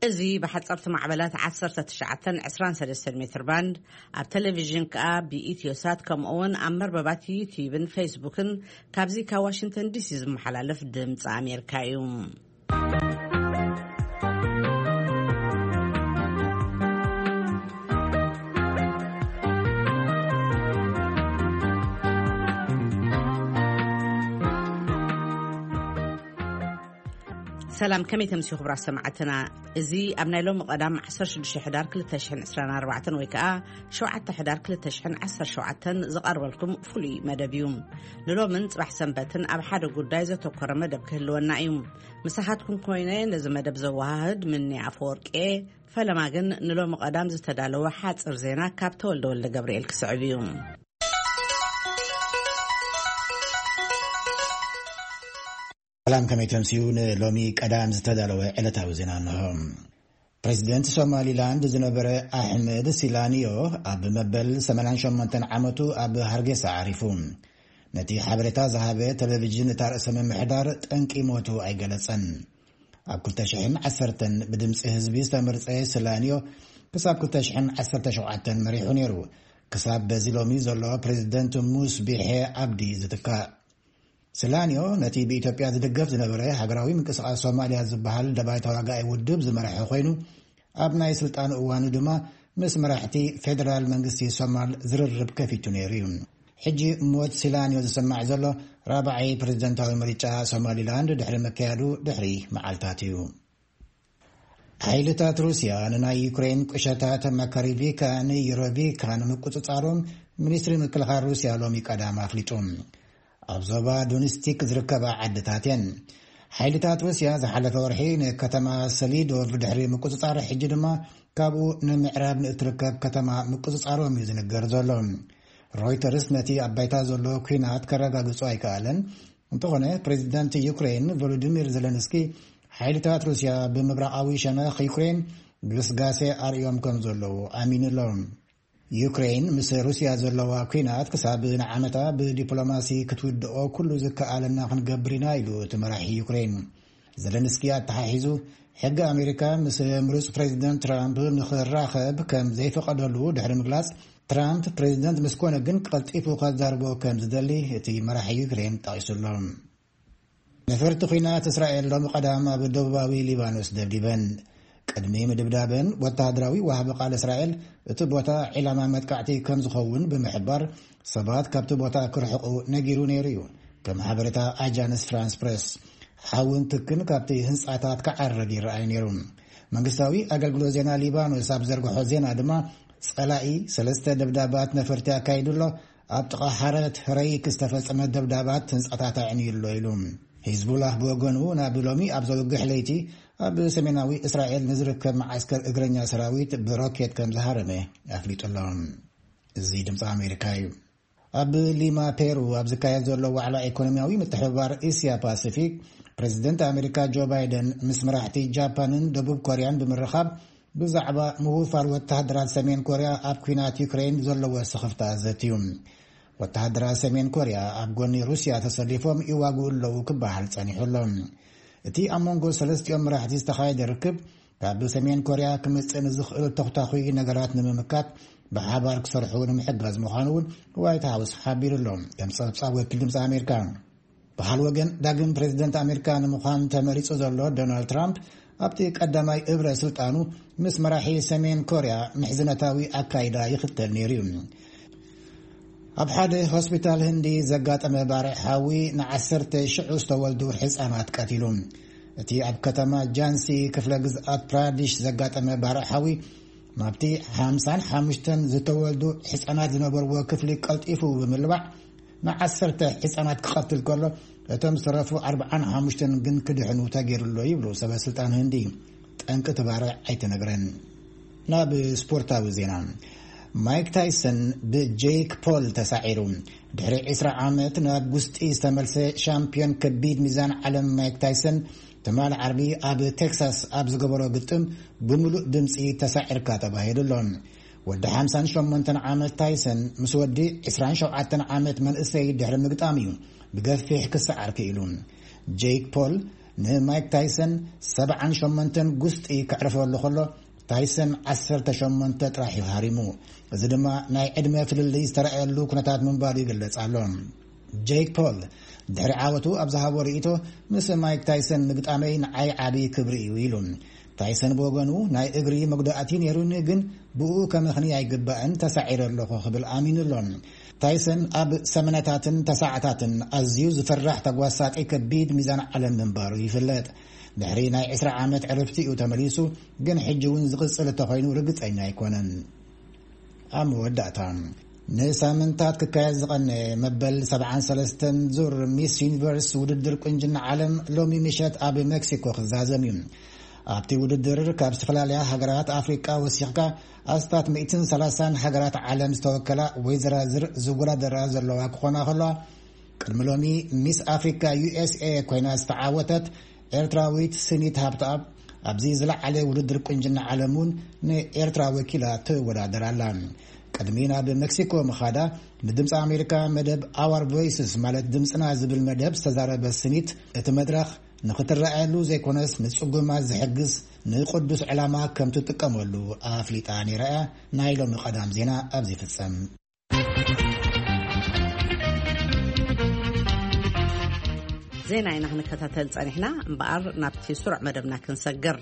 እዚ بحصرت معبلات 1923 متر باند ኣብ ቴሌቪዥን ከዓ ብኢትዮሳት ከምኡውን ኣብ መርበባት ዩቲዩብን ፌስቡክን ካብዚ ካብ ዋሽንግተን ዲሲ ዝመሓላለፍ ድምፂ ኣሜሪካ እዩ። سلام كمي تمسيو خبر سمعتنا ازي ابنا لهم قدام 16 حدار 2024 ويكا شوعت حدار 2010 زقرب لكم فولي مدبيوم للو من صباح سنبتن اب حدا غداي زتوكر مدب كهلونا ايوم مساحتكم كوينين لازم مدب زواهد مني افورقي فلما جن نلو قدام زتدالو حاصر زينا كابتول دول جبريل كسعبيوم سلام كمي تمسيون لومي قدام زتدالو علتاو زينانهم بريزيدنت سوماليلاند زنبره احمد سيلانيو اب مبل 88 عامتو اب هرغيسا عارفوم نتي حبرتا زهابه تلفزيون تارس ممحدار طنقي موتو ايغلصن اب كلتشحن 10 بدمص حزبي استمرصي سيلانيو كساب كلتشحن 17 مريحو نيرو كساب بزيلومي زلو بريزيدنت موس بيحي عبدي زتكا سلانيو نتي بإثيوبيا زدقف زنبره حقراوي من قصة صوماليا زبحال دبايت واقعي ودب زمرح خوينو أبناء سلطان اوانو دما مس مرحتي فيدرال منغستي صومال زررب كفيتو نيريون حجي موت سلانيو زسمع زلو رابعي بريزيدنتاوي مريچا صومالي لاند دحر مكيادو دحري معالتاتيو حيلتات روسيا ننا يوكرين قشتات مكاريفيكا نيروفيكا نمقصصاروم منستري مكلخا روسيا لومي قدام افليطوم أبزوبا دونستيك زركبا عدتاتين حيلتات روسيا زحلت ورحين كتما سليد وفدحري مقصصار حجدما كابو نمعراب نتركب كتما مقصصارو ميزنقر زولون رويترز نتي أبايتا زولو كوينات كرقاقصو ايكالن انتوغنه بريزيدنت يوكرين فولوديمير زيلنسكي حيلتات روسيا بمبرعاوي شناخ يوكرين قلسقاسي اريوم كم زولو امين اللون يوكرين مس روسيا زلوا كينات كساب نعمتا بدبلوماسي كتودو كل زكالنا خنغبرينا يلو تمراحي يوكرين زلنسكي تحيزو حق امريكا مس مرس بريزيدنت ترامب نخراخب كم زي فقدلو دحر مغلاس ترامب بريزيدنت مسكونه جن قلطيفو قزاربو كم زدلي تي مراحي يوكرين طايسلهم نفرت خينات اسرائيل لو قدام بدوباوي ليبانوس دبدبن قدمي مدبدابن وتهدراوي وهب قال اسرائيل اتبوتا علامه متقعتي كم زخون بمحبر سبات كابت بوتا كرحقو نغيرو نيريو كم حبرتا اجانس فرانس بريس حاون تكن كابتي هنصاتات كعرغي راي نيرون منغستاوي اغلغلو زينا ليبانوس ابزرغو زينا دما صلائي سلسته دبدابات نفرتا كايدلو ابطقا حرت ريك استفصم دبدابات هنصاتات عينيلو يلوم حزب الله بوغنو نابلومي ابزو غحليتي اب سميناوي اسرائيل نزركب معسكر اغرኛ سراويت بروكيت كم زهرمه افليط اللون زي دمص امريكاي اب ليما بيرو اب زكايل زلو على ايكونومياوي متحبار اسيا باسيفيك بريزيدنت امريكا جو بايدن مسمرحتي جابانن دبوب كوريان بمرخاب بزعبا مهوفار وتهدرات سمين كوريا اب كوينات يوكرين زلو سخفتا زتيوم وتهدرات سمين كوريا اب غوني روسيا تصرفهم يواغو لو كبحال صنيحلهم اتي امونغو سلستيوم راح تستخايد ركب كاب سمين كوريا كمصن زخل تختاخوي نغرات نممكات بحبار كسرحون محجز مخانون وايت هاوس حابير لهم كم صابصا وكيل دمص امريكا بحال وجن داغن بريزيدنت امريكا مخان تمريصو زلو دونالد ترامب ابتي قدماي ابره سلطانو مس مراحي سمين كوريا محزنتاوي اكايدا يختل نيريوم أبحاد هوسبيتال هندي زقات أمبارح حاوي نعسرت شعوس تولدو حسانات قاتلون اتي أب كتما جانسي كفل جزءات براديش زقات أمبارح حاوي مابتي 55 زتولدو حسانات زنبر وكفل قلطيفو بملبع نعسرت حسانات قتل كله تم صرفو 45 جن كدحنو تاجر اللو يبلو سبا سلطان هندي تنك تبارع ايت نغرن ناب سبورتاوي زينان مايك تايسون بجيك بول تسعيرون دحري 10 عامات ناب غستي استملسه شامبيون كبيد ميزان عالم مايك تايسون تمال عربي اب تكساس اب زغبرو غطم بملو دمصي تسعير كاتبه هيدلون ود 58 عامات تايسون مسودي 27 عامات من اسي دحر مقطاميو بغفيح كسعر كيلون جيك بول ንማይክ ታይሰን 78 ጉስጢ ክዕርፈሉ ከሎ ታይሰን 18 ጥራሕ ይሃሪሙ እዚ ድማ ናይ ዕድመ ፍልልይ ዝተረኣየሉ ኩነታት ምንባሩ ይገልጽ ኣሎ ጄክ ፖል ድሕሪ ዓወቱ ኣብ ዝሃቦ ርእይቶ ምስ ማይክ ታይሰን ንግጣመይ ንዓይ ዓቢ ክብሪ እዩ ኢሉ ታይሰን ብወገኑ ናይ እግሪ መጉዳእቲ ነይሩኒ ግን ብኡ ከመኽኒ ኣይግባእን ተሳዒረ ኣለኹ ክብል ኣሚኑ ኣሎ ታይሰን ኣብ ሰመነታትን ተሳዓታትን ኣዝዩ ዝፈራሕ ተጓሳጢ ከቢድ ሚዛን ዓለም ምንባሩ ይፍለጥ ድሕሪ ናይ 20 ዓመት ዕረፍቲ እዩ ተመሊሱ ግን ሕጂ እውን ዝቕፅል እንተኾይኑ ርግፀኛ ኣይኮነን ኣብ መወዳእታ ንሳምንታት ክካየድ ዝቐነየ መበል 73 ዙር ሚስ ዩኒቨርስ ውድድር ቁንጅና ዓለም ሎሚ ምሸት ኣብ ሜክሲኮ ክዛዘም እዩ ኣብቲ ውድድር ካብ ዝተፈላለያ ሃገራት ኣፍሪቃ ወሲኽካ ኣስታት 130 ሃገራት ዓለም ዝተወከላ ወይዘራዝር ዝወዳደራ ዘለዋ ክኾና ከለዋ ቅድሚ ሎሚ ሚስ ኣፍሪካ USA ኮይና ዝተዓወተት ኤርትራዊት ስኒት ሃብተኣብ ኣብዚ ዝለዓለ ውድድር ቁንጅና ዓለም እውን ንኤርትራ ወኪላ ትወዳደር ኣላ ቅድሚ ናብ ሜክሲኮ ምኻዳ ንድምፂ ኣሜሪካ መደብ ኣዋር ቮይስስ ማለት ድምፅና ዝብል መደብ ዝተዛረበ ስኒት እቲ መድረኽ ንኽትረኣየሉ ዘይኮነስ ንጽጉማት ዝሕግዝ ንቅዱስ ዕላማ ከም ትጥቀመሉ ኣፍሊጣ ነይረኣ ናይ ሎሚ ቀዳም ዜና ኣብዚ ፍጸም ዜና ኢና ክንከታተል ጸኒሕና እምበኣር ናብቲ ስሩዕ መደብና ክንሰግር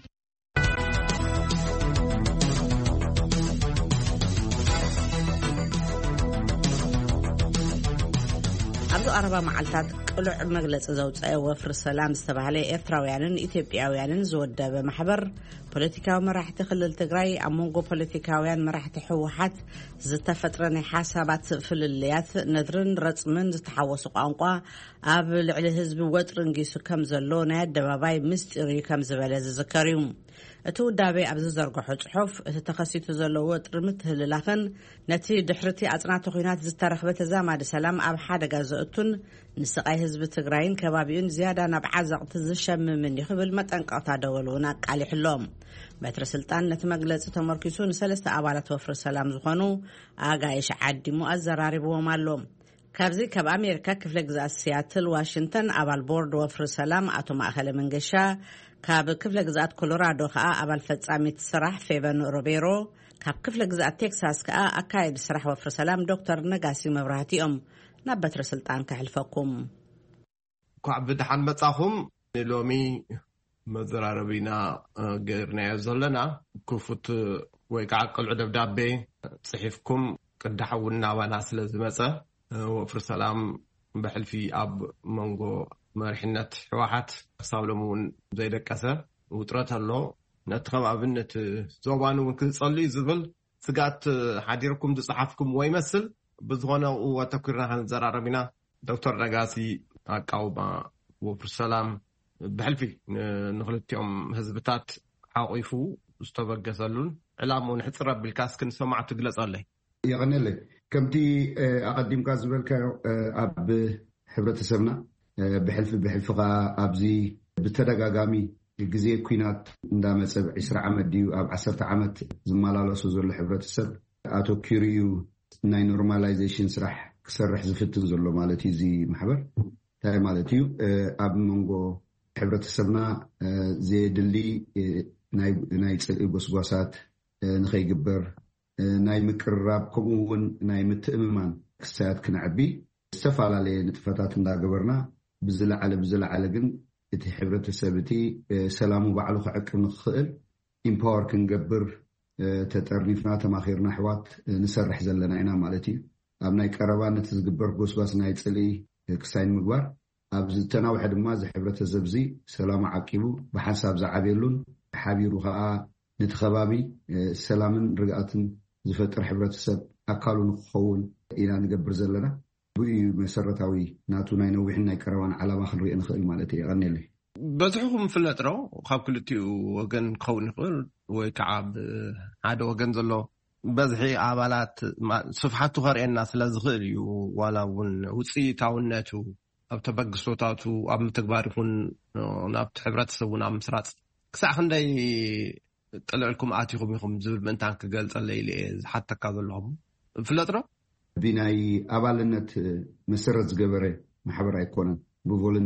ኣብዚ ቀረባ መዓልታት ቅሉዕ መግለጽ ዘውፅአ ወፍሪ ሰላም ዝተባህለ ኤርትራውያንን ኢትዮጵያውያንን ዝወደበ ማሕበር ፖለቲካዊ መራሕቲ ክልል ትግራይ ኣብ መንጎ ፖለቲካውያን መራሕቲ ሕወሓት ዝተፈጥረ ናይ ሓሳባት ፍልልያት ነድርን ረጽምን ዝተሓወሱ ቋንቋ ኣብ ልዕሊ ህዝቢ ወጥርን ጊሱ ከም ዘሎ ናይ ኣደባባይ ምስጢር ከም ዝበለ ዝዝከር እዩ እቲ ውዳቤ ኣብ ዝዘርግሖ ጽሑፍ እቲ ተኸሲቱ ዘሎ ወጥሪ ምትህልላኽን ነቲ ድሕርቲ ኣጽናተ ኩናት ዝተረኽበ ተዛማዲ ሰላም ኣብ ሓደጋ ዘእቱን ንስቃይ ህዝቢ ትግራይን ከባቢኡን ዝያዳ ናብ ዓዘቕቲ ዝሸምምን ይኽብል መጠንቀቕታ ደወል እውን ኣቃሊሕሎም በትሪ ስልጣን ነቲ መግለፂ ተመርኪሱ ንሰለስተ ኣባላት ወፍሪ ሰላም ዝኾኑ ኣጋይሽ ዓዲሙ ኣዘራሪብዎም ኣሎ ካብዚ ካብ ኣሜሪካ ክፍለ ግዛት ሲያትል ዋሽንግተን ኣባል ቦርድ ወፍሪ ሰላም ኣቶ ማእኸለ መንገሻ ካብ ክፍለ ግዛት ኮሎራዶ ከዓ ኣባል ፈጻሚት ስራሕ ፌቨን ሮቤሮ ካብ ክፍለ ግዛት ቴክሳስ ከዓ ኣካይድ ስራሕ ወፍሪ ሰላም ዶክተር ነጋሲ መብራህቲኦም ናብ በትሪ ስልጣን ከሕልፈኩም ኳዕ ብድሓን መጻኹም ሎሚ መዘራረቢና ገርናዮ ዘለና ክፉት ወይ ከዓ ቅልዑ ደብዳቤ ጽሒፍኩም ቅዳሕውና ዋና ስለ ዝመጸ ወፍሪ ሰላም ብሕልፊ ኣብ መንጎ መሪሕነት ሕወሓት ክሳብ ሎሚ እውን ዘይደቀሰ ውጥረት ኣሎ ነቲ ከም ኣብነት ዞባን እውን ክጸልዩ ዝብል ስጋት ሓዲርኩም ዝጽሓፍኩም ወይ መስል ብዝኾነ ወተኩርና ክንዘራረቢና ዶክተር ነጋሲ ኣቃውማ ወፍሪ ሰላም ብሕልፊ ንኽልቲኦም ህዝብታት ሓቂፉ ዝተበገሰሉን ዕላምኡ ንሕፅር ኣቢልካስ ክንሰማዕ ትግለጸለይ ይቕንለይ ከምቲ ኣቐዲምካ ዝበልካዮ ኣብ ሕብረተሰብና ብሕልፊ ከዓ ኣብዚ ብተደጋጋሚ ግዜ ኩናት እንዳመፀ 20 ዓመት ድዩ ኣብ 10 ዓመት ዝመላለሱ ዘሎ ሕብረተሰብ ኣተኪሩ ናይ ኖርማላይዜሽን ስራሕ ክሰርሕ ዝፍትን ዘሎ ማለት እዩ እዚ ማሕበር እንታይ ማለት እዩ ኣብ መንጎ ሕብረተሰብና ዘድሊ ናይ ጽልኢ ጎስጓሳት ንኸይግበር ናይ ምቅርራብ ከምኡውን ናይ ምትእምማን ክሳያት ክንዕቢ ዝተፈላለዩ ንጥፈታት እንዳገበርና ብዝለዓለ ግን እቲ ሕብረተሰብ እቲ ሰላሙ ባዕሉ ክዕቅብ ንኽእል ኢምፓወር ክንገብር ተጠርኒፍና ተማኺርና ሕዋት ንሰርሕ ዘለና ኢና ማለት እዩ ኣብ ናይ ቀረባ ነቲ ዝግበር ጎስጓስ ናይ ጽልኢ ክሳይ ምግባር ኣብ ዝተናውሐ ድማ ዝሕብረተሰብ እዚ ሰላሙ ዓቂቡ ብሓሳብ ዝዓብየሉን ሓቢሩ ከዓ ነቲ ከባቢ ሰላምን ርግኣትን ዝፈጥር ሕብረተሰብ ኣካሉ ንክኸውን ኢና ንገብር ዘለና ብኡ መሰረታዊ ናቱ ናይ ነዊሕን ናይ ቀረባን ዓላማ ክንሪኦ ንኽእል ማለት እዩ ይቐኒለይ በዝሕኩም ፍለጥሮ ካብ ክልቲኡ ወገን ክኸውን ይኽእል ወይ ከዓ ሓደ ወገን ዘሎ በዝሒ ኣባላት ስፍሓቱ ከርእየና ስለ ዝኽእል እዩ ዋላ እውን ውፅኢታውነቱ ኣብ ተበግሶታቱ ኣብ ምትግባር ይኹን ናብቲ ሕብረተሰብ እውን ኣብ ምስራፅ ክሳዕ ክንደይ ጥልዕልኩም ኣትይኹም ኢኹም ዝብል ምእንታን ክገልጸለይ ኢለ ዝሓተካ ዘለኹም ፍለጥሮ ብናይ ኣባልነት መሰረት ዝገበረ ማሕበር ኣይኮነን ብቮለንቲር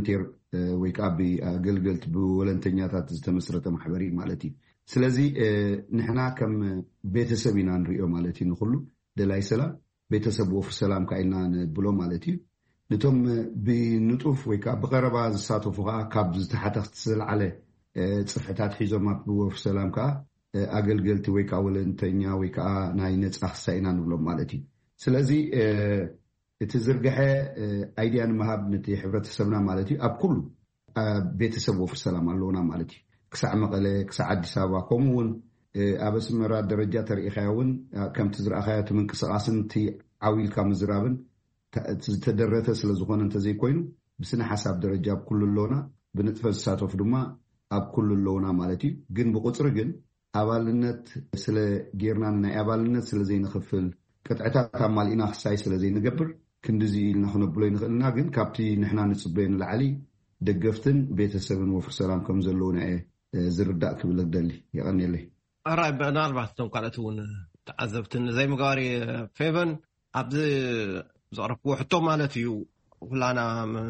ወይ ከዓ ብኣገልገልቲ ብወለንተኛታት ዝተመስረተ ማሕበር እዩ ማለት እዩ ስለዚ ንሕና ከም ቤተሰብ ኢና ንሪኦ ማለት እዩ ንኩሉ ደላይ ሰላም ቤተሰብ ወፍሪ ሰላም ከዓ ኢና ንብሎ ማለት እዩ ነቶም ብንጡፍ ወይ ከዓ ብቀረባ ዝሳተፉ ከዓ ካብ ዝተሓተኽቲ ዝለዓለ ፅፍሕታት ሒዞም ኣብ ወፍሪ ሰላም ከዓ ኣገልገልቲ ወይ ከዓ ወለንተኛ ወይ ከዓ ናይ ነፃ ክሳይ ኢና ንብሎም ማለት እዩ ስለዚ እቲ ዝርግሐ ኣይድያ ንምሃብ ነቲ ሕብረተሰብና ማለት እዩ ኣብ ኩሉ ቤተሰብ ወፍሪ ሰላም ኣለውና ማለት እዩ ክሳዕ መቐለ ክሳዕ ኣዲስ ኣበባ ከምኡ እውን ኣብ ኣስመራ ደረጃ ተሪኢኻዮ እውን ከምቲ ዝረኣኻዮ እቲ ምንቅስቓስን እቲ ዓዊልካ ምዝራብን ዝተደረተ ስለ ዝኾነ እንተዘይኮይኑ ብስነ ሓሳብ ደረጃ ኣብ ኩሉ ኣለውና ብንጥፈ ዝሳተፉ ድማ ኣብ ኩሉ ኣለውና ማለት እዩ ግን ብቁፅሪ ግን ኣባልነት ስለ ጌርና ናይ ኣባልነት ስለ ዘይንኽፍል ቅጥዕታት ኣማሊእና ክሳይ ስለ ዘይንገብር ክንዲዚ ኢልና ክነብሎ ይንኽእልና ግን ካብቲ ንሕና ንፅበዮ ንላዕሊ ደገፍትን ቤተሰብን ወፍሪ ሰላም ከም ዘለውና እየ ዝርዳእ ክብለክ ደሊ ይቐኒለይ ኣራይ ምናልባት እቶም ካልኦት እውን ተዓዘብትን ዘይምግባር ፌቨን ኣብዚ ዘቕረብክዎ ሕቶ ማለት እዩ ኩላና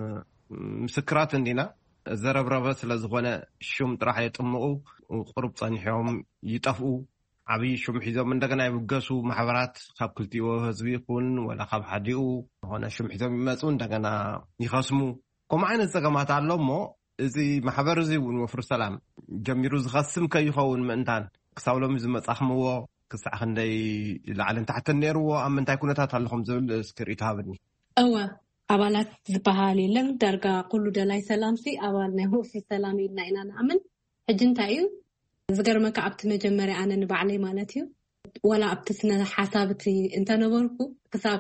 ምስክራት እንዲና ዘረብረበ ስለ ዝኾነ ሹም ጥራሕ የጥምቑ ቁሩብ ፀኒሖም ይጠፍኡ ዓብይ ሹም ሒዞም እንደገና ይብገሱ ማሕበራት ካብ ክልቲኡ ህዝቢ ይኹን ወላ ካብ ሓዲኡ ዝኾነ ሹም ሒዞም ይመፁ እንደገና ይኸስሙ ከምኡ ዓይነት ፀገማት ኣሎ እሞ እዚ ማሕበር እዚ እውን ወፍሪ ሰላም ጀሚሩ ዝኸስም ከይኸውን ምእንታን ክሳብ ሎሚ ዝመፃኽምዎ ክሳዕ ክንደይ ላዕልን ታሕትን ነይርዎ ኣብ ምንታይ ኩነታት ኣለኹም ዝብል እስክሪኢቶ ሃብኒ እወ ኣባላት ዝበሃል የለን ዳርጋ ኩሉ ደላይ ሰላምሲ ኣባል ናይ ወፍሪ ሰላም ኢልና ኢና ንኣምን ሕጂ እንታይ እዩ ዝገርመካ ኣብቲ መጀመርያ ኣነ ንባዕለይ ማለት እዩ ወላ ኣብቲ ስነ ሓሳብ እቲ እንተነበርኩ ክሳብ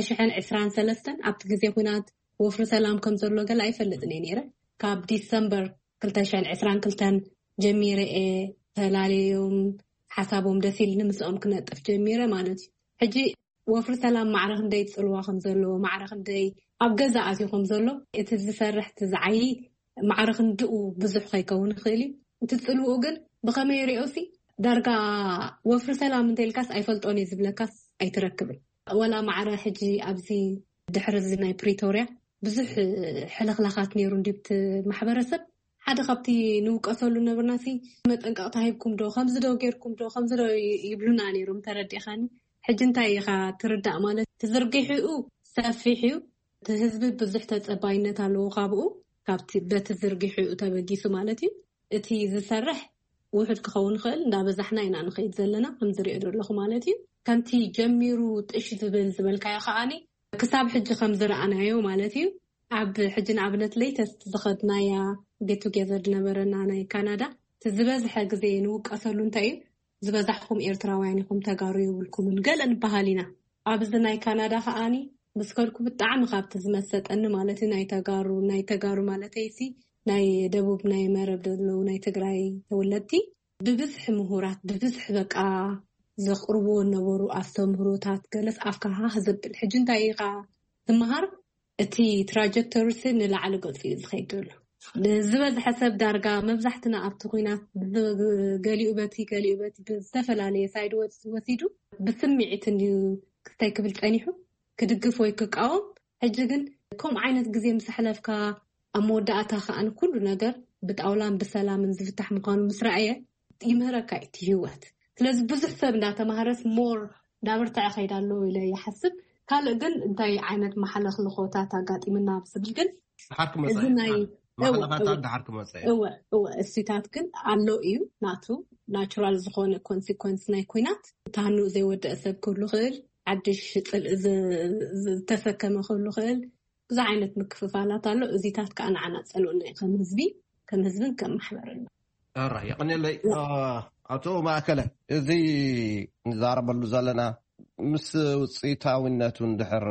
2023 ኣብቲ ግዜ ኩናት ወፍሪ ሰላም ከም ዘሎ ገለ ኣይፈልጥን እየ ነይረ ካብ ዲሰምበር 2022 ጀሚረ ተላለዮም ሓሳቦም ደስ ኢሉ ንምስኦም ክነጥፍ ጀሚረ ማለት እዩ ሕጂ ወፍሪ ሰላም ማዕረኽ እንደይ ፅልዋ ከም ዘሎ ማዕረኽ እንደይ ኣብ ገዛ ኣትዩ ከም ዘሎ እቲ ዝሰርሕ እቲ ዝዓይ ማዕረኽ እንድኡ ብዙሕ ከይከውን ይኽእል እዩ እቲ ፅልውኡ ግን ብኸመይ ሪኦሲ ዳርጋ ወፍሪ ሰላም እንተልካስ ኣይፈልጦን እዩ ዝብለካስ ኣይትረክብን ወላ ማዕረ ሕጂ ኣብዚ ድሕሪ እዚ ናይ ፕሪቶርያ ብዙሕ ሕልኽላኻት ነይሩ እንዲብቲ ማሕበረሰብ ሓደ ካብቲ ንውቀሰሉ ነበርናሲ መጠንቀቕታ ሂብኩም ዶ ከምዚ ዶ ጌርኩም ዶ ከምዚ ዶ ይብሉና ነይሮም ተረዲእኻኒ ሕጂ እንታይ ኢኻ ትርዳእ ማለት ትዝርጊሑ ሰፊሕ እዩ እቲ ህዝቢ ብዙሕ ተፀባይነት ኣለዎ ካብኡ ካብቲ በቲ ዝርጊሑ ተበጊሱ ማለት እዩ እቲ ዝሰርሕ ውሕድ ክኸውን ይኽእል እንዳበዛሕና ኢና ንኸይድ ዘለና ከም ዝሪኦ ዘለኹ ማለት እዩ ከምቲ ጀሚሩ ጥሽ ዝብል ዝበልካዮ ከዓኒ ክሳብ ሕጂ ከም ዝረኣናዮ ማለት እዩ ኣብ ሕጂ ንኣብነት ሌተስት ዝኸድናያ ጌት ቱጌዘር ዝነበረና ናይ ካናዳ ዝበዝሐ ግዜ ንውቀሰሉ እንታይ እዩ ዝበዛሕኩም ኤርትራውያን ኢኹም ተጋሩ ይብልኩምን ገለ ንበሃል ኢና ኣብዚ ናይ ካናዳ ከዓኒ ምስከልኩ ብጣዕሚ ካብቲ ዝመሰጠኒ ማለት እዩ ናይ ተጋሩ ማለት እይሲ ናይ ደቡብ ናይ መረብ ደለው ናይ ትግራይ ተወለድቲ ብብዝሒ ምሁራት ብብዝሒ በቃ ዘቕርብዎ ነበሩ ኣስተምህሮታት ገለስ ኣፍካ ዝብል ሕጂ እንታይ ኢኻ ትመሃር እቲ ትራጀክተሪስ ንላዕሊ ገፁ እዩ ዝኸይድ ዘሎ ዝበዝሐ ሰብ ዳርጋ መብዛሕትና ኣብቲ ኩናት ገሊኡ በቲ ብዝተፈላለየ ሳይድ ወሲዱ ብስምዒት እንዲሁ ክስታይ ክብል ፀኒሑ ክድግፍ ወይ ክቃወም ሕጂ ግን ከምኡ ዓይነት ግዜ ምስ ሕለፍካ ኣብ መወዳእታ ከዓኒ ኩሉ ነገር ብጣውላን ብሰላምን ዝፍታሕ ምዃኑ ምስ ረኣየ ይምህረካ እቲ ህይወት ስለዚ ብዙሕ ሰብ እንዳተማሃረስ ሞር እንዳበርትዐ ከይዳ ኣለዎ ኢለ ይሓስብ ካልእ ግን እንታይ ዓይነት ማሕለኽልኾታት ኣጋጢምና ብዝብል ግን እዚ ናይ ማሕለኻታት ድሓር ክመፅእ እወ እሱታት ግን ኣሎ እዩ ናቱ ናቹራል ዝኾነ ኮንሲኮንስ ናይ ኩናት ታህንኡ ዘይወድእ ሰብ ክህሉ ክእል ዓድሽ ፅልኢ ዝተሰከመ ክህሉ ክእል ብዙሕ ዓይነት ምክፍፋላት ኣሎ እዚታት ከዓ ንዓና ፀልኡና ከም ህዝብን ከም ማሕበርን ኣራይ ይቕኒለይ ኣቶ ማእከለ እዚ ንዛረበሉ ዘለና ምስ ውፅኢታዊነቱ እንድሕር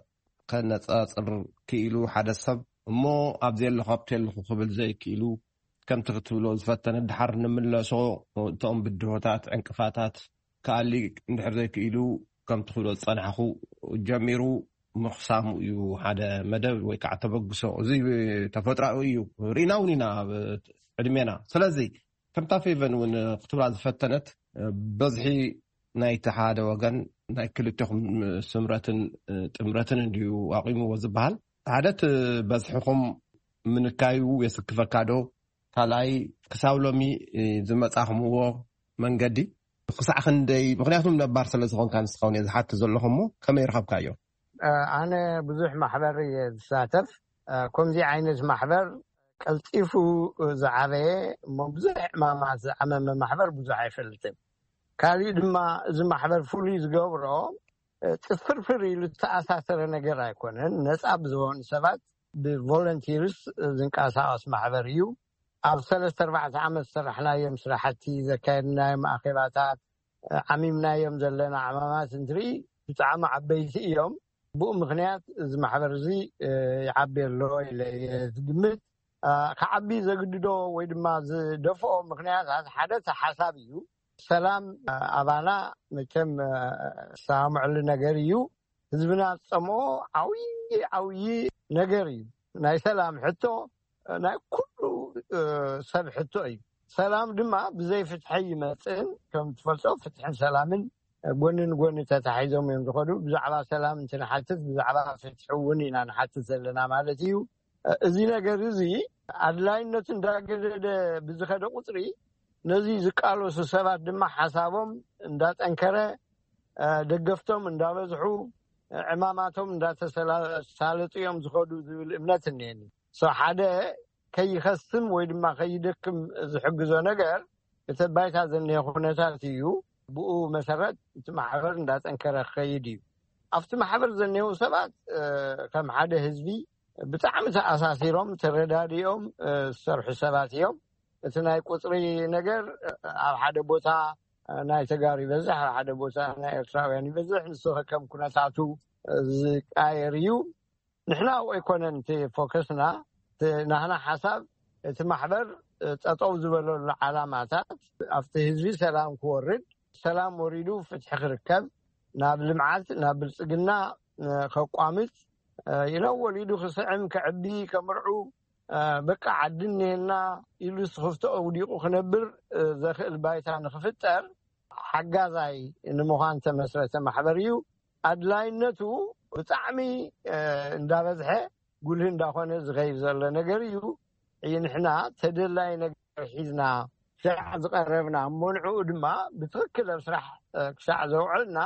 ከነፃፅር ክኢሉ ሓደ ሰብ እሞ ኣብዚ ኣለኹ ኣብቲ ኣለኹ ክብል ዘይክኢሉ ከምቲ ክትብሎ ዝፈተነ ድሓር ንምለሶ እቶም ብድሆታት ዕንቅፋታት ካሊ እንድሕር ዘይክኢሉ ከምቲ ክብሎ ዝፀናሕኹ ጀሚሩ ምኽሳሙ እዩ ሓደ መደብ ወይ ከዓ ተበግሶ እዚ ተፈጥራዊ እዩ ርኢና እውን ኢና ኣብ ዕድሜና ስለዚ ከምታ ፌቨን እውን ክትብላ ዝፈተነት በዝሒ ናይቲ ሓደ ወገን ናይ ክልቲኹም ስምረትን ጥምረትን እንድዩ ኣቂምዎ ዝበሃል ሓደት በዝሕኹም ምንካዩ የስክፈካዶ ታላይ ክሳብሎሚ ዝመጻኽምዎ መንገዲ ክሳዕ ክንደይ ምክንያቱም ነባር ስለዝኾን ካንስኸውን ዝሓት ዘለኹምሞ ከመይ ረኸብካዮ? ኣነ ብዙሕ ማሕበር ዝሳተፍ ከምዚ ዓይነት ማሕበር ቀልጢፉ ዝዓበየ እሞ ብዙሕ ዕማማት ዝዓመመ ማሕበር ብዙሕ ኣይፈልጥን። ካሊእ ድማ እዚ ማሕበር ፍሉይ ዝገብሮ ጥፍርፍር ኢሉ ዝተኣሳሰረ ነገር ኣይኮነን። ነፃ ብዝኾኑ ሰባት ብቮለንቲርስ ዝንቀሳቐስ ማሕበር እዩ። ኣብ 3-4 ዓመት ሰራሕናዮም ስራሕቲ ዘካየድናዮም ኣኼባታት ዓሚምናዮም ዘለና ዕማማት እንትርኢ ብጣዕሚ ዓበይቲ እዮም። ብኡ ምክንያት እዚ ማሕበር እዚ ይዓቢ ኣሎ ኢለ ዝግምት። ክዓቢ ዘግድዶ ወይ ድማ ዝደፍኦ ምክንያታት ሓደ ሓሳብ እዩ። ሰላም ኣባና መቸም ሳምዕሉ ነገር እዩ። ህዝብና ዝፀምኦ ዓብይ ነገር እዩ። ናይ ሰላም ሕቶ ናይ ኩሉ ሰብ ሕቶ እዩ። ሰላም ድማ ብዘይ ፍትሒ ይመፅን። ከም ትፈልጦ ፍትሕን ሰላምን ጎንን ጎኒ ተታሒዞም እዮም ዝኸዱ። ብዛዕባ ሰላም እንትንሓትት ብዛዕባ ፍትሒ እውን ኢና ንሓትት ዘለና ማለት እዩ። እዚ ነገር እዚ ኣድላይነቱ እንዳገደደ ብዝኸደ ቁፅሪ ነዚ ዝቃለሱ ሰባት ድማ ሓሳቦም እንዳጠንከረ ደገፍቶም እንዳበዝሑ ዕማማቶም እንዳተሳለጡ እዮም ዝኸዱ ዝብል እምነት እኒአኒ። ሓደ ከይኸስም ወይ ድማ ከይደክም ዝሕግዞ ነገር እቲ ባይታ ዘኒአ ኩነታት እዩ። ብኡ መሰረት እቲ ማሕበር እንዳጠንከረ ክኸይድ እዩ። ኣብቲ ማሕበር ዘኒአው ሰባት ከም ሓደ ህዝቢ ብጣዕሚ ተኣሳሲሮም ተረዳዲኦም ዝሰርሑ ሰባት እዮም። እቲ ናይ ቁፅሪ ነገር ኣብ ሓደ ቦታ ናይ ተጋሩ ይበዝሕ፣ ኣብ ሓደ ቦታ ናይ ኤርትራውያን ይበዝሕ። ንሱ ከም ኩነታቱ ዝቃየር እዩ። ንሕና ኣይኮነን እቲ ፎከስና ናህና ሓሳብ እቲ ማሕበር ጠጠው ዝበለሉ ዓላማታት ኣብቲ ህዝቢ ሰላም ክወርድ፣ ሰላም ወሪዱ ፍትሒ ክርከብ፣ ናብ ልምዓት ናብ ብልፅግና ከቋምጥ ወሊዱ ክስዕም ክዕቢ ከምርዑ በቃ ዓዲ እኒአና ኢሉ ስኽፍቶ ውዲቑ ክነብር ዘኽእል ባይታ ንክፍጠር ሓጋዛይ ንምዃን ተመስረተ ማሕበር እዩ። ኣድላይነቱ ብጣዕሚ እንዳበዝሐ ጉልህ እንዳኾነ ዝኸይድ ዘሎ ነገር እዩ። ንሕና ተደላይ ነገር ሒዝና ክሳዕ ዝቐረብና መንዕኡ ድማ ብትክክል ኣብ ስራሕ ክሳዕ ዘውዕልና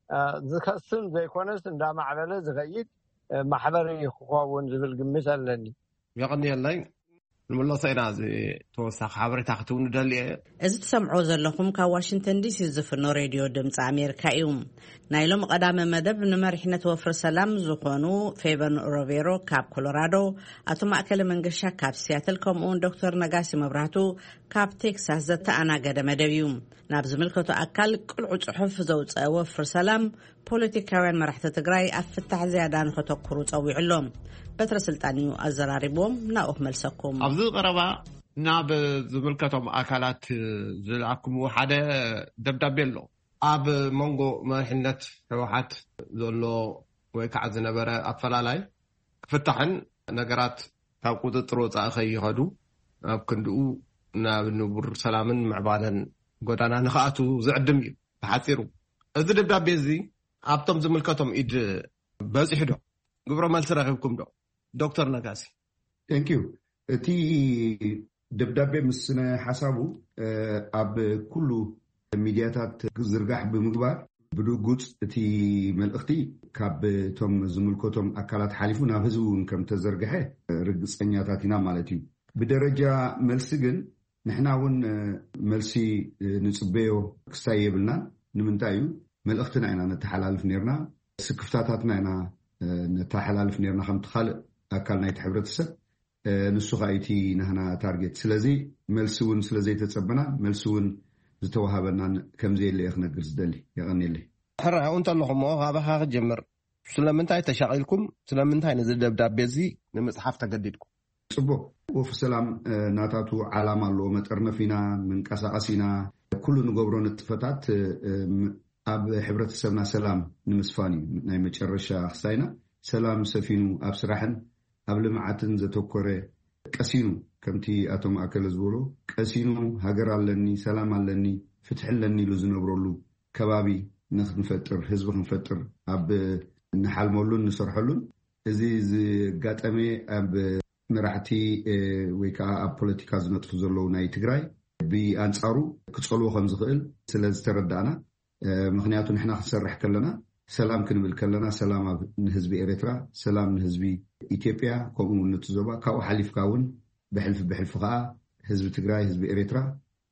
ዝከስም ዘይኮነስ እንዳማዕበለ ዝኸይድ ማሕበር ክኸውን ዝብል ግምት ኣለኒ። يقنيلای نملص إنا توسخ حبرتها ختون دليل. إذا تسمعوا زلهم كواشنطن دي سي زفنو راديو دمص أمريكا يوم نايلوم قدام مدب نمرحنا توفر سلام زخونو فيبن روفيرو كاب كولورادو أتو مأكل منقشة كاب سياتل كومون دكتور نغاسي مبراتو كاب تكساس زتا أنا قدام دبيوم نابز ملكتو أكل كل عصحف زوج وفر سلام بوليتيكاوين مرحتة تقراي أفتح زيادان خطو كروت أو يعلوم بتر سلطانيو أزراريبوم ناوه ملسكم أبذل قربا ناب زملكتهم أكلات زلعكم وحدا دبدبيلو أب مونغو مرحلة روحات زولو ويكع زنبرة أفلالاي فتحن نقرات كابقود تروز أخي يهدو أب كندو ناب نبور سلامن مع بعضن قدانا نخاتو زعدمي بحثيرو إذا دبدبيزي أبتم زملكتهم إيد بازيحدو قبرو مالتراغبكم دو دكتور نغاسي ثانك يو تي دبدابي مسنا حسابو اب كله ميدياتات زرغح بمغبار بدو غوت تي ملختي كاب توم زملكتهم اكلات حليفونا هزون كم تزرغحه رغصنياتاتنا مالتي بدرجه ملسغن نحنا ون ملسي نصبيو كسايبلنا نمنتايو ملختنا انا نتحالف نيرنا سكفتاتاتنا انا نتحالف نيرنا خمت خالق أكل نايت حبرتسه نسخايتي نحنا تارجت سلازي ملسون سلازي تتصبنا ملسون زتوهابنا كم زي اللي اخنا قرزدلي يغني لي حرا انت اللهم هذا جمر سلامنتاي تشاغلكم سلامنتاي نزل دبدابي زي نمصحف تجددكم صبو وفي سلام ناتاتو علامه لو مطرنا فينا من قساسينا كل نغبرو نتفتات اب حبرتسبنا سلام نمسفاني ناي مچرشا خساينا سلام سفينو أبصراحن قبل معتن زتوكره كسينو كمتي أتوم أكل زبولو كسينو هجر علني سلام علني فتح لني لزنبرولو كبابي نفتر حزب نفتر أب نحل مولون نصرحلون إذا قاتمي أب መራሕቲ ወይ ከዓ ኣብ ፖለቲካ ዝነጥፉ ዘለዉ ናይ ትግራይ ብኣንጻሩ ክጸልዎ ከም ዝኽእል ስለ ዝተረዳእና ምክንያቱ ንሕና ክንሰርሕ ከለና ሰላም ክንብል ከለና ሰላም ንህዝቢ ኤርትራ ሰላም ንህዝቢ ኢትዮጵያ ከምኡ እውን ዞባ ካብኡ ሓሊፍካ እውን ብሕልፊ ከዓ ህዝቢ ትግራይ ህዝቢ ኤርትራ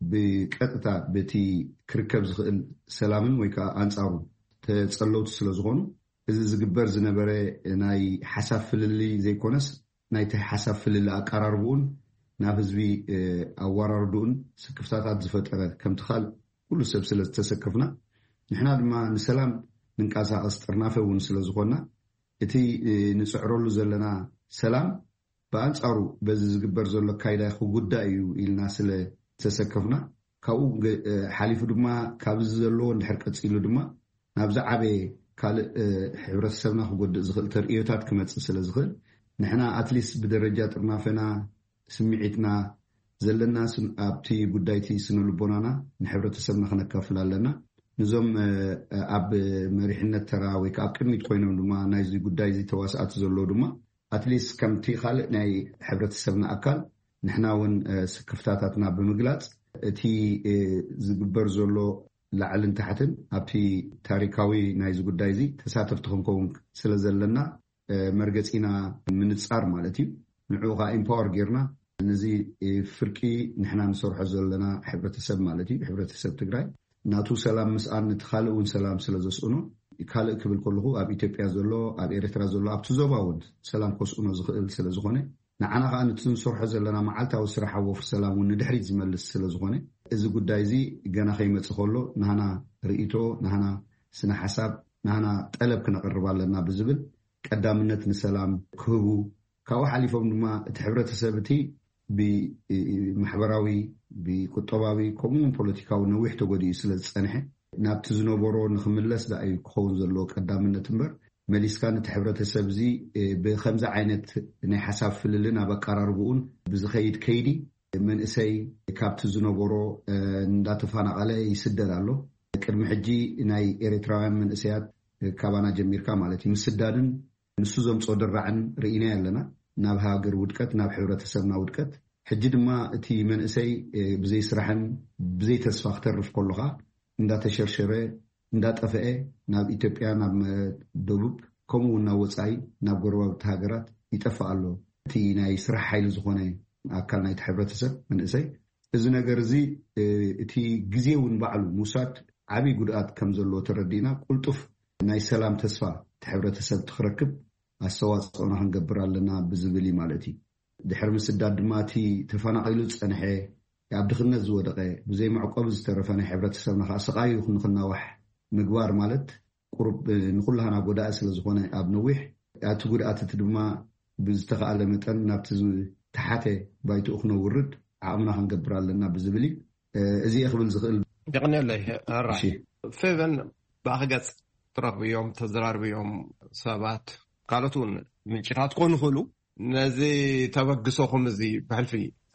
ብቀጥታ በቲ ክርከብ ዝኽእል ሰላምን ወይ ከዓ ኣንጻሩ ተጸለውቲ ስለ ዝኾኑ እዚ ዝግበር ዝነበረ ናይ ሓሳብ ፍልሊ ዘይኮነስ ናይቲ ሓሳብ ፍልሊ ኣቀራርብኡን ናብ ህዝቢ ኣወራርዱኡን ስክፍታታት ዝፈጠረ ከም ትኻል ኩሉ ሰብ ስለ ዝተሰከፍና ንሕና ድማ ንሰላም ንንቀሳቐስ ጥርናፈ እውን ስለ ዝኾንና እቲ ንፅዕረሉ ዘለና ሰላም ብኣንጻሩ በዚ ዝግበር ዘሎ ካይዳ ክጉዳእ እዩ ኢልና ስለ ተሰከፍና ካብኡ ሓሊፉ ድማ ካብዚ ዘለዎ እንድሕር ቀፂሉ ድማ ናብዚ ዓበየ ካልእ ሕብረተሰብና ክጎድእ ዝኽእል ተርእዮታት ክመፅእ ስለ ዝኽእል ንሕና ኣትሊስት ብደረጃ ጥርናፈና ስምዒትና ዘለና ኣብቲ ጉዳይቲ ስነልቦናና ንሕብረተሰብና ክነካፍል ኣለና ንዞም ኣብ መሪሕነት ተራ ወይ ከዓ ኣብ ቅድሚት ኮይኖም ድማ ናይዚ ጉዳይ እዚ ተዋስኣት ዘለዉ ድማ ኣትሊስት ከምቲ ካልእ ናይ ሕብረተሰብና ኣካል ንሕና እውን ስክፍታታትና ብምግላፅ እቲ ዝግበር ዘሎ ላዕልን ታሕትን ኣብቲ ታሪካዊ ናይዚ ጉዳይ እዚ ተሳተፍቲ ክንከውን ስለ ዘለና መርገፂና ምንፃር ማለት እዩ ንዕኡ ከዓ ኢምፓወር ጌርና ነዚ ፍርቂ ንሕና ንሰርሖ ዘለና ሕብረተሰብ ማለት እዩ ሕብረተሰብ ትግራይ ናቱ ሰላም ምስኣን እቲ ካልእ እውን ሰላም ስለ ዘስእኖ ካልእ ክብል ከለኹ ኣብ ኢትዮጵያ ዘሎ ኣብ ኤርትራ ዘሎ ኣብቲ ዞባ እውን ሰላም ከስእኖ ዝኽእል ስለ ዝኾነ ንዓና ከዓ ነቲ ንሰርሖ ዘለና መዓልታዊ ስራሕ ወፍሪ ሰላም እውን ንድሕሪት ዝመልስ ስለ ዝኾነ እዚ ጉዳይ እዚ ገና ከይመፅእ ከሎ ንሃና ርእቶ ንሃና ስነ ሓሳብ ንሃና ጠለብ ክነቕርብ ኣለና ብዝብል ቀዳምነት ንሰላም ክህቡ ካብኡ ሓሊፎም ድማ እቲ ሕብረተሰብ እቲ ብማሕበራዊ ብቁጠባዊ ከምኡውን ፖለቲካዊ ነዊሕ ተጎዲኡ ስለ ዝፀንሐ ናብቲ ዝነበሮ ንክምለስ ዳኣዩ ክኸውን ዘለዎ ቀዳምነት እምበር መሊስካ ነቲ ሕብረተሰብ እዚ ብከምዚ ዓይነት ናይ ሓሳብ ፍልልን ኣብ ኣቀራርብኡን ብዝኸይድ ከይዲ መንእሰይ ካብቲ ዝነበሮ እንዳተፈናቐለ ይስደድ ኣሎ ቅድሚ ሕጂ ናይ ኤርትራውያን መንእሰያት ካባና ጀሚርካ ማለት እዩ ምስዳድን ንሱ ዘምፅኦ ድራዕን ርኢና ኣለና ናብ ሃገር ውድቀት ናብ ሕብረተሰብና ውድቀት ሕጂ ድማ እቲ መንእሰይ ብዘይ ስራሕን ብዘይ ተስፋ ክተርፍ ከለካ እንዳተሸርሸረ እንዳጠፍአ ናብ ኢትዮጵያ ናብ ደቡብ ከምኡውን ናብ ወፃኢ ናብ ጎረባብቲ ሃገራት ይጠፍእ ኣሎ እቲ ናይ ስራሕ ሓይሊ ዝኾነ ኣካል ናይቲ ሕብረተሰብ መንእሰይ እዚ ነገር እዚ እቲ ግዜ እውን ባዕሉ ምውሳድ ዓብይ ጉድኣት ከም ዘለዎ ተረዲእና ቁልጡፍ ናይ ሰላም ተስፋ እቲ ሕብረተሰብ ትኽረክብ ኣስተዋፅኦና ክንገብር ኣለና ብዝብል ማለት እዩ ድሕሪ ምስዳድ ድማ እቲ ተፈናቒሉ ዝፀንሐ ኣብ ድኽነት ዝወደቐ ብዘይ መዕቆብ ዝተረፈ ናይ ሕብረተሰብና ከዓ ስቃዩ ንክናዋሕ ምግባር ማለት ቁሩብ ንኩላና ጎዳኢ ስለ ዝኾነ ኣብ ነዊሕ እቲ ጉድኣት እቲ ድማ ብዝተኸኣለ መጠን ናብቲ ተሓተ ባይትኡ ክነውርድ ዓቕምና ክንገብር ኣለና ብዝብል እዚ ክብል ዝኽእል ይቕኒለይ ኣራይ ፌቨን ብኣኽገፅ ትረኽብዮም ተዘራርብዮም ሰባት ካልኦት እውን ምንጭታት ክኾኑ ይኽእሉ ነዚ ተበግሶኹም እዚ ብሕልፊ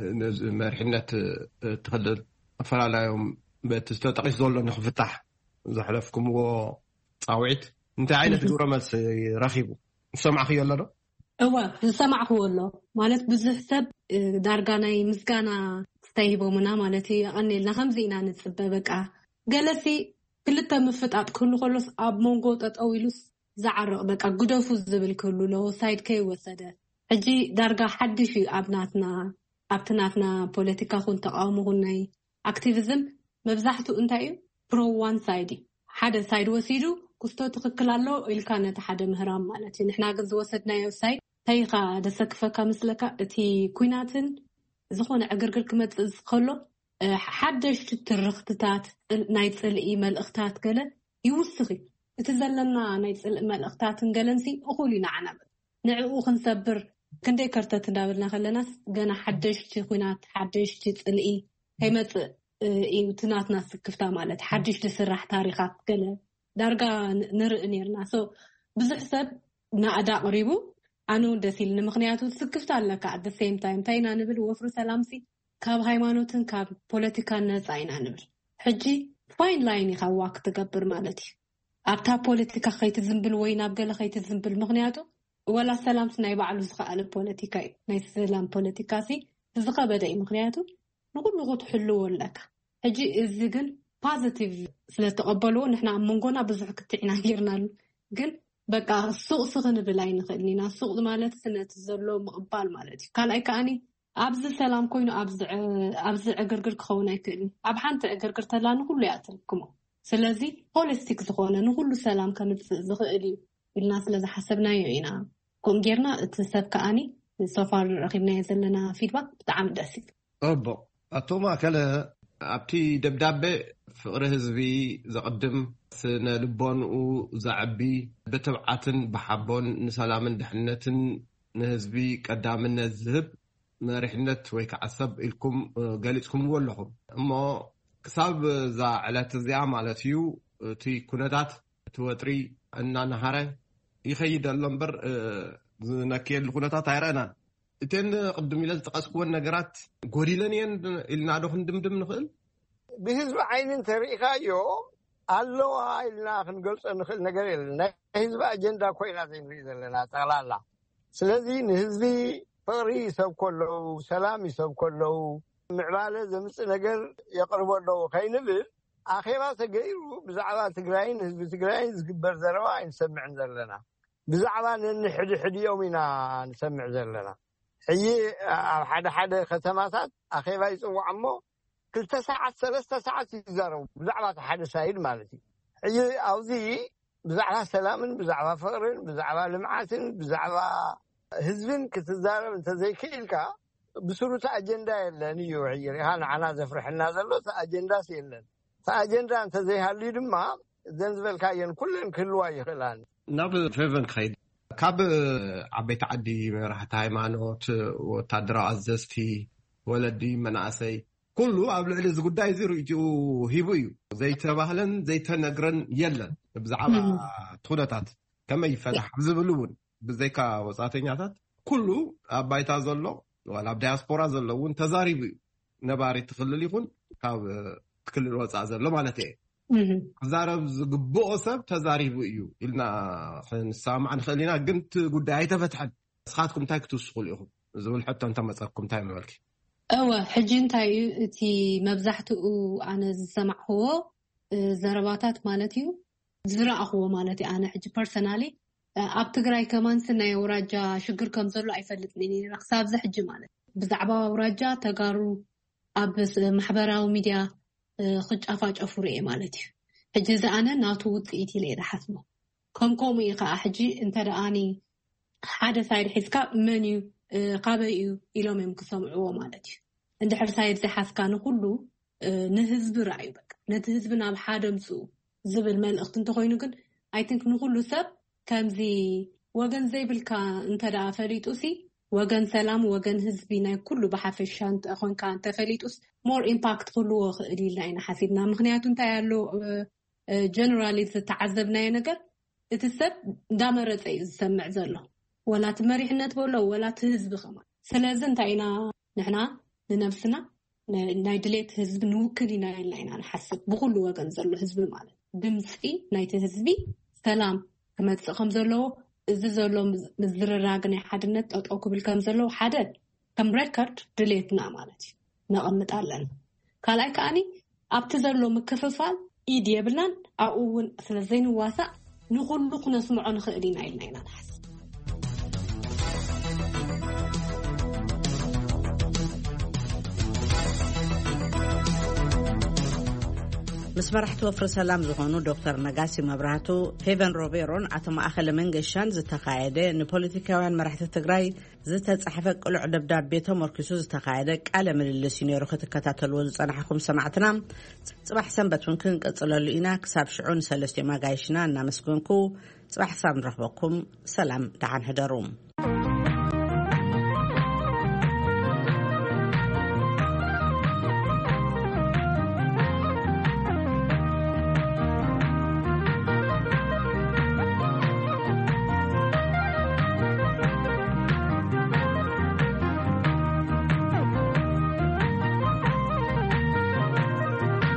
መርሕነት ትኽልል ኣፈላለዮም በቲ ዝተጠቂሱ ዘሎ ንክፍታሕ ዘሕለፍኩምዎ ፃውዒት እንታይ ዓይነት ግብረ መልሲ ረኺቡ ዝሰማዕኽዮ ኣሎ ዶ? እወ ዝሰማዕኽዎ ኣሎ ማለት ብዙሕ ሰብ ዳርጋ ናይ ምስጋና ዝተሂቦምና ማለት እዩ ኣቐኒልና ከምዚ ኢና ንፅበ በቃ ገለሲ ክልተ ምፍጣጥ ክህሉ ከሎስ ኣብ መንጎ ጠጠው ኢሉስ ዝዓርቕ በቃ ጉደፉ ዝብል ክህሉ ሎ ሳይድ ከይወሰደ ሕጂ ዳርጋ ሓድሽ ኣብቲ ናትና ፖለቲካ ኩን ተቃውሞ ኩን ናይ ኣክቲቪዝም መብዛሕትኡ እንታይ እዩ ፕሮ ዋን ሳይድ ሓደ ሳይድ ወሲዱ ክስቶ ትክክል ኣሎ ኢልካ ነቲ ሓደ ምህራም ማለት እዩ ንሕና ግን ዝወሰድናዮ ሳይድ ታይኻ ደሰክፈካ ምስለካ እቲ ኩናትን ዝኾነ ዕግርግር ክመፅእ ዝከሎ ሓደሽቲ ትርኽትታት ናይ ፅልኢ መልእኽታት ገለ ይውስኺ እቲ ዘለና ናይ ፅልኢ መልእኽታትን ገለንሲ እኹል ይናዓና ንዕኡ ክንሰብር ክንደይ ከርተት እንዳብልና ከለናስ ገና ሓደሽቲ ኩናት ሓደሽቲ ፅልኢ ከይመፅእ እዩ ትናትና ስክፍታ ማለት ሓድሽቲ ስራሕ ታሪኻት ገለ ዳርጋ ንርኢ ነርና ብዙሕ ሰብ ናኣዳ ቅሪቡ ኣነ ደስ ኢልኒ ምክንያቱ ስክፍታ ኣለካ ኣት ሴም ታይም እንታይና ንብል ወፍሪ ሰላምሲ ካብ ሃይማኖትን ካብ ፖለቲካን ነፃ ኢና ንብል ሕጂ ፋይን ላይን ኢኻ ዋክ ትገብር ማለት እዩ ኣብታ ፖለቲካ ከይትዝምብል ወይ ናብ ገለ ከይትዝምብል ምክንያቱ ولا سلامت ناي بعلو زخال بوليتيكاي ناي سلام بوليتيكاسي زخبدا مخنياتو نقول لغه حلو لك حجي ازغن بوزيتيف ስለተቀበሉ نحنا منغونا بزح كتعنا غيرنا ግን بقى السوق سخن بلاي نخلينا السوق ማለት ስነት ዘሎ مقبال ማለት ካልኣይ ከኣኒ ኣብዚ ሰላም ኮይኑ ኣብዚ ዕግርግር ክኸውን ኣይክእልን ኣብ ሓንቲ ዕግርግር ተላኒ ሁሉ ያትርክሞ ስለዚ ሆሊስቲክ ዝኾነ ንሁሉ ሰላም ከምጽእ ዝኽእል እዩ ኢልና ስለዝሓሰብናዮ ኢና ከም ጌርና እቲ ሰብ ከኣኒ ሶፋር ረኺብናዮ ዘለና ፊድባክ ብጣዕሚ ደስ ይብል ኣቦ ኣቶማ ከለ ኣብቲ ደብዳቤ ፍቅሪ ህዝቢ ዘቅድም ስነ ልቦንኡ ዘዕቢ ብትብዓትን ብሓቦን ንሰላምን ድሕነትን ንህዝቢ ቀዳምነት ዝህብ መሪሕነት ወይ ከዓ ሰብ ኢልኩም ገሊጽኩምዎ ኣለኹም እሞ ክሳብ ዛ ዕለት እዚኣ ማለት እዩ እቲ ኩነታት እቲ ወጥሪ እናናሃረ ይኸይድ ኣሎ እምበር ዝነክየሉ ኩነታት ኣይረአናን እተን ቅድም ኢለ ዝጠቐስክዎን ነገራት ጎዲለን እየን ኢልና ዶ ክንድምድም ንኽእል ብህዝቢ ዓይንን ተሪኢኻዮ ኣለዋ ኢልና ክንገልጾ ንኽእል ነገር የለን ናይ ህዝቢ ኣጀንዳ ኮይና ዘይንርኢ ዘለና ጠቕላላ ስለዚ ንህዝቢ ፍቅሪ ሰብ ከለው ሰላም ይሰብ ከለው ምዕባለ ዘምጽእ ነገር የቅርቦ ኣለዎ ከይንብል ኣኼባ ተገይሩ ብዛዕባ ትግራይን ህዝቢ ትግራይን ዝግበር ዘረባ ኣይንሰምዕን ዘለና ብዛዕባ ንሕድሕድዮም ኢና ንሰምዕ ዘለና ሕጂ ኣብ ሓደ ከተማታት ኣኼባ ይጽዋዕ እሞ 2 ሰዓት 3 ሰዓት ይዛረቡ ብዛዕባ ሓደ ሳይድ ማለት እዩ ሕጂ ኣብዚ ብዛዕባ ሰላምን ብዛዕባ ፍቅርን ብዛዕባ ልምዓትን ብዛዕባ ህዝብን ክትዛረብ እንተዘይክኢልካ ብስሩት ኣጀንዳ የለን እዩ ሕጂ ሪኻ ንዓና ዘፍርሕና ዘሎ ኣጀንዳስ የለን ኣጀንዳ እንተዘይሃልዩ ድማ ዘንዝበልካየን ኩለን ክህልዋ ይኽእላን ናብ ፌቨን ከይድ ካብ ዓበይቲ ዓዲ መራሕቲ ሃይማኖት ወታደራዊ ኣዘዝቲ ወለዲ መናእሰይ ኩሉ ኣብ ልዕሊ እዚ ጉዳይ እዚ ርኢትኡ ሂቡ እዩ ዘይተባህለን ዘይተነግረን የለን ብዛዕባ ኩነታት ከመይ ይፈታሕ ዝብል እውን ብዘይካ ወፃተኛታት ኩሉ ኣብ ባይታ ዘሎ ወላ ኣብ ዳያስፖራ ዘሎ እውን ተዛሪቡ እዩ ነባሪ ትኽልል ይኹን ካብ ክልል ወፃእ ዘሎ ማለት እየ ክዛረብ ዝግብኦ ሰብ ተዛሪቡ እዩ ኢልና ክንሰማዕ ንኽእል ኢና ግን እቲ ጉዳይ ኣይተፈትሐን ንስኻትኩም እንታይ ክትውስኹሉ ኢኹም ዝብል ሕቶ እንተመፀኩም እንታይ ንበልኪ እወ ሕጂ እንታይ እዩ እቲ መብዛሕትኡ ኣነ ዝሰማዕኽዎ ዘረባታት ማለት እዩ ዝረኣኽዎ ማለት እዩ ኣነ ሕጂ ፐርሰናሊ ኣብ ትግራይ ከማንስ ናይ ኣውራጃ ሽግር ከም ዘሎ ኣይፈልጥን እየ ክሳብ ሕጂ ማለት ብዛዕባ ኣውራጃ ተጋሩ ኣብ ማሕበራዊ ሚድያ ክጫፋጨፉ ርኤ ማለት እዩ ሕጂ ዝኣነ ናቱ ውፅኢት ኢለ እየ ዝሓስቦ ከምኡ ከዓ ሕጂ እንተደኣኒ ሓደ ሳይድ ሒዝካ መን እዩ ካበይ እዩ ኢሎም እዮም ክሰምዕዎ ማለት እዩ እንድሕር ሳይድ ዝሓዝካ ንኩሉ ንህዝቢ ራእዩ በቃ ነቲ ህዝቢ ናብ ሓደ ምፅኡ ዝብል መልእኽቲ እንተኮይኑ ግን ኣይ ቲንክ ንኩሉ ሰብ ከምዚ ወገን ዘይብልካ እንተደኣ ፈሊጡሲ ወገን ሰላም ወገን ህዝቢ ናይ ኩሉ ብሓፈሻ እንተኾንካ እንተፈሊጡስ ሞር ኢምፓክት ክህልዎ ክእል ኢልና ኢና ሓሲብና ምክንያቱ እንታይ ኣሎ ጀነራሊ ዝተዓዘብናዮ ነገር እቲ ሰብ እንዳመረፀ እዩ ዝሰምዕ ዘሎ ወላ እቲ መሪሕነት በሎ ወላ እቲ ህዝቢ ኸማ ስለዚ እንታይ ኢና ንሕና ንነብስና ናይ ድሌት ህዝቢ ንውክል ኢና ኢና ንሓስብ ብኩሉ ወገን ዘሎ ህዝቢ ማለት ድምፂ ናይቲ ህዝቢ ሰላም ክመፅእ ከም ዘለዎ እዚ ዘሎ ምዝርራግ ናይ ሓድነት ጠጠው ክብል ከም ዘለዎ ሓደ ከም ሬከርድ ድሌትና ማለት እዩ ነቐምጥ ኣለና ካልኣይ ከኣኒ ኣብቲ ዘሎ ምክፍፋል ኢድ የብልናን ኣብኡ እውን ስለዘይንዋሳእ ንኩሉ ክነስምዖ ንኽእል ኢና ኢልና ኢና ንሓስብ ምስ መራሕቲ ወፍሪ ሰላም ዝኾኑ ዶክተር ነጋሲ መብራህቱ ፌቨን ሮቤሮን ኣቶ ማእኸለ መንገሻን ዝተኻየደ ንፖለቲካውያን መራሕቲ ትግራይ ዝተጻሕፈ ቅሉዕ ደብዳቤ ተመርኪሱ ዝተኻየደ ቃለ ምልልስ እዩ ነይሩ ክትከታተልዎ ዝጸናሕኩም ሰማዕትና ጽባሕ ሰንበት ክንቀጽለሉ ኢና ክሳብ ሽዑ ንሰለስተ ማጋይሽና እናመስግንኩ ጽባሕ ሳብ ንረኽበኩም ሰላም ደዓን ሕደሩ